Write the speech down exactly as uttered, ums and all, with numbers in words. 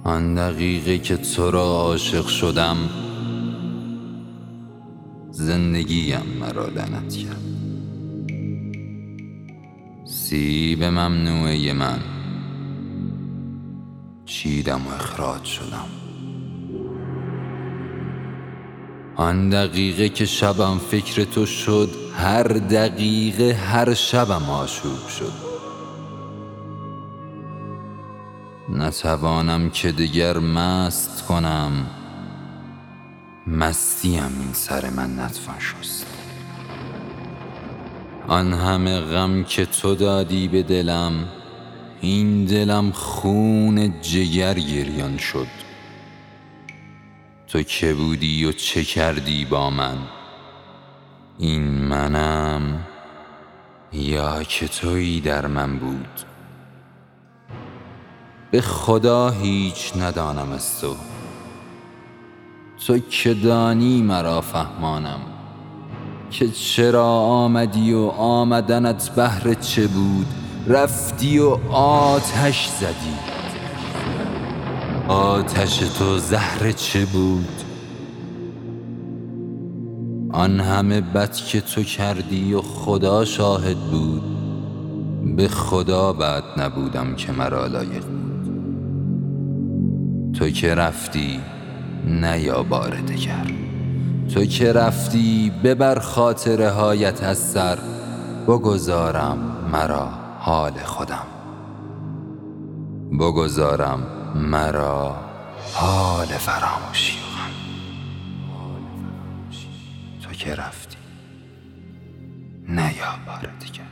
آن دقیقه که تو را عاشق شدم، زندگیم مرا لعنت کرد. سیب ممنوعه من چیدم و اخراج شدم. آن دقیقه که شبم فکر تو شد، هر دقیقه هر شبم آشوب شد. نتوانم که دگر مست کنم، مستیم این سر من نتوان شست. آن همه غم که تو دادی به دلم، این دلم خون جگر گریان شد. تو که بودی و چه کردی با من؟ این منم یا که تویی در من بود؟ به خدا هیچ ندانم از تو، تو که دانی مرا فهمانم، که چرا آمدی و آمدنت بهر چه بود؟ رفتی و آتش زدی، آتش تو زهر چه بود؟ آن همه بد که تو کردی و خدا شاهد بود، به خدا بد نبودم که مرا لایق بود. تو که رفتی نیا بار دگر، تو که رفتی ببر خاطره هایت از سر. بگذارم مرا حال خودم، بگذارم مرا حال فراموشی و غم. تو که رفتی نیا بار دیگر.